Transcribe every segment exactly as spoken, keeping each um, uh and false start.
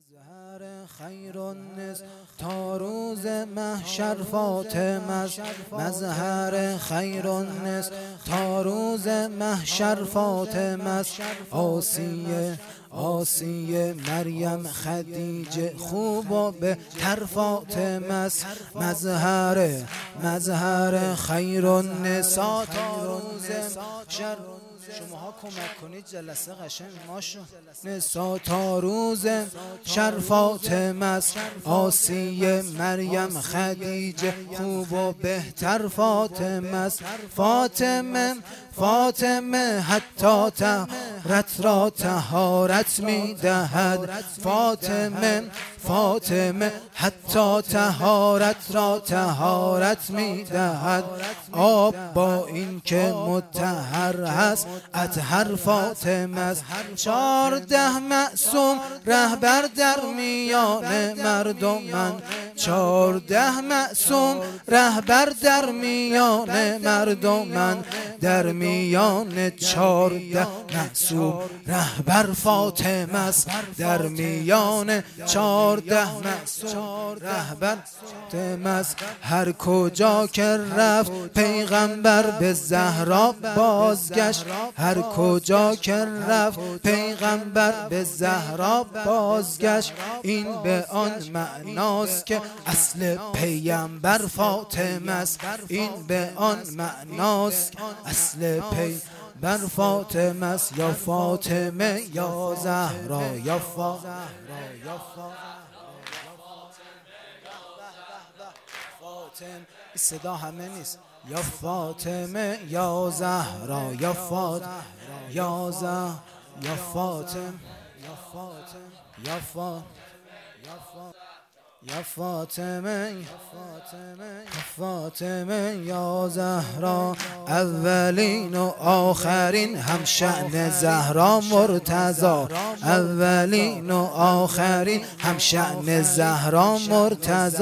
مظهر خیر النس تا روز محشر فاطمه است. مظهر خیر النس تا روز محشر فاطمه است. آسیه آسیه مریم خدیجه خوب و بهتر فاطمه است. مظهر مظهر خیر النساء تا روز محشر. شماها کمک کنید جلسه قشنگ ماشو نسا تا روز شر فاطمه است. آسیه مریم خدیجه خوب و بهتر فاطمه است. فاطمه فاطمه حتی طهارت را طهارت می دهد. فاطمه فاطمه حتی طهارت را طهارت می دهد. آب با این که مطهر هست اطهر فاطمه است. چارده معصوم رهبر در میان مردمان. چارده معصوم رهبر در میان مردمان. در میان چارده معصوم رهبر فاطمه است. در میان چارده معصوم رهبر فاطمه است. هر کجا که رفت پیغمبر به زهرا بازگشت. هر کجا که رفت پیغمبر به زهرا بازگشت. این به آن معناست که اصل پیغمبر فاطمه است. این به آن معناست اصل پیغمبر فاطمه است. یا فاطمه یا زهرا یا فاطمه یا فاطمه. صدا همه نیست. یا فاطمه یا زهرا یا فاطمه یا زهرا یا فاطمه یا فاطمه یا فاطمه یا فاطمه یا فاطمه یا زهرا. اولین و آخرین هم شأن زهرا مرتضی. اولین و آخرین هم شأن زهرا مرتضی.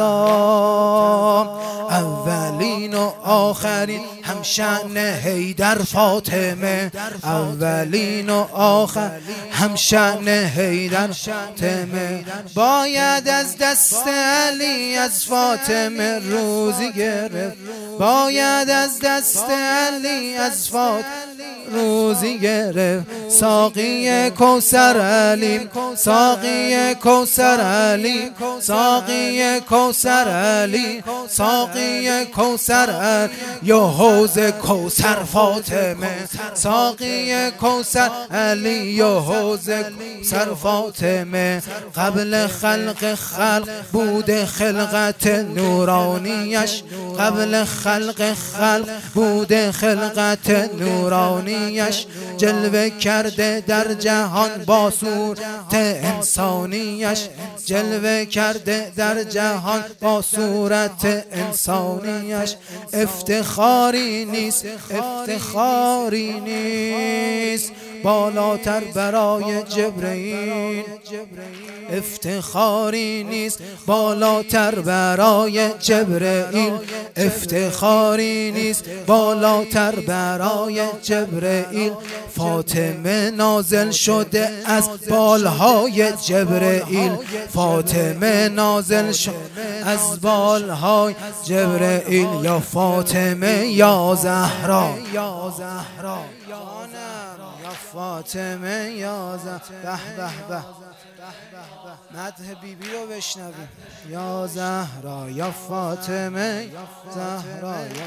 اولین و آخرین هم شأن حیدر فاطمه. اولین و آخر هم شأن حیدر فاطمه. باید از دست علی از فاطمه روزی گرفت. باید از دست علی از فاطمه روزی گرفت. ساقی کوثر علی ساقی کوثر علی ساقی کوثر علی ساقی کوثر علی یا حوض کوثر فاطمه. ساقی کوثر علی یا حوض کوثر فاطمه. قبل خلق خلق بود خلقت نورانیش. قبل خلق خلق بود خلقت نورانیش. جلوه کرده در جهان با صورت انسانیش. جلوه کرده در جهان با صورت انسانیش. افتخاری نیست افتخاری نیست بالاتر برای جبرئیل. افتخاری نیست بالاتر برای جبرئیل. افتخاری نیست بالاتر برای جبرئیل. فاطمه نازل شده از بالهای جبرئیل. فاطمه نازل شده از بالهای جبرئیل. یا فاطمه یا زهرا یا زهرا یا فاطمه یا زهرا. به به به مدح بیبی رو بشنویم. یا زهرا یا فاطمه زهرا یا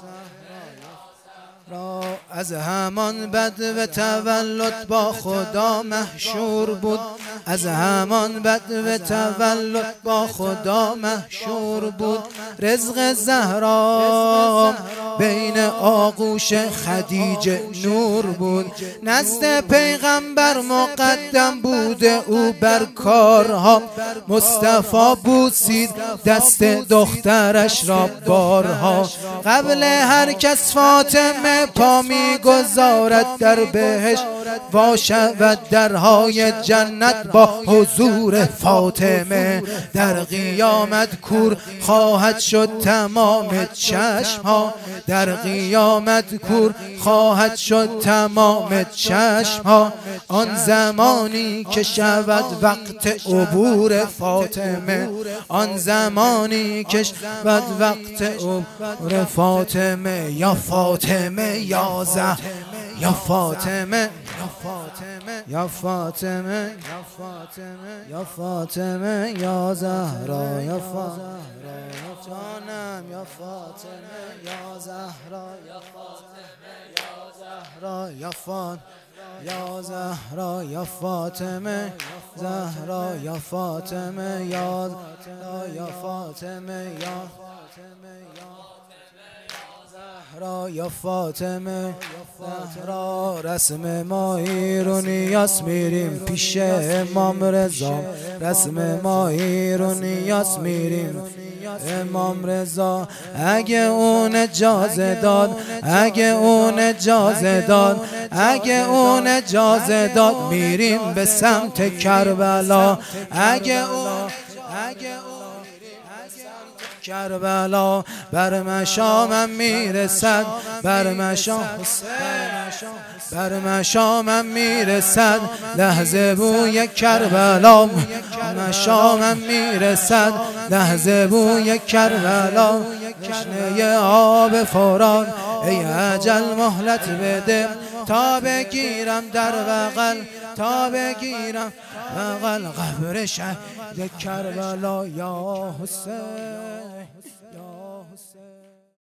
را. از همان بدو تولد با خدا محشور بود. از همان بدو تولد با خدا محشور بود. رزق زهرا بین آغوش خدیجه نور بود. نزد پیغمبر مقدم بود او بر کارها. مصطفی بوسید دست دخترش را بارها. قبل هر کس فاطمه پا می گذارد در بهشت. باشه و درهای جنت با حضور فاطمه. در قیامت کور خواهد شد تمام چشم ها، در قیامت کور خواهد شد تمام چشم ها. آن زمانی که شود وقت عبور فاطمه، آن زمانی که شود وقت عبور فاطمه. یا فاطمه یا زهرا یا فاطمه یا فاطمه یا فاطمه یا فاطمه یا فاطمه یا زهرا یا فاطمه جانم یا فاطمه یا زهرا یا فاطمه یا زهرا یا فاطمه یا زهرا یا فاطمه زهرا یا فاطمه یا یا فاطمه یا زهرا یا فاطمه زهرا. رسم ماهی رو نیاز میریم پیش امام رضا، رسم ماهی رو نیاز میریم امام رضا. اگه اون اجازه داد، اگه اون اجازه داد، اگه اون اجازه داد میریم به سمت کربلا. اگه اون اگه اون کربلا بر مشامم میرسد، بر مشام بر مشامم میرسد لحظه بوی کربلا، مشامم میرسد لحظه بوی کربلا. تشنه آب فرات ای اجل مهلت بده تا بگیرم در بغل، تا بگیرم بغل قبر شهید کربلا. یا حسین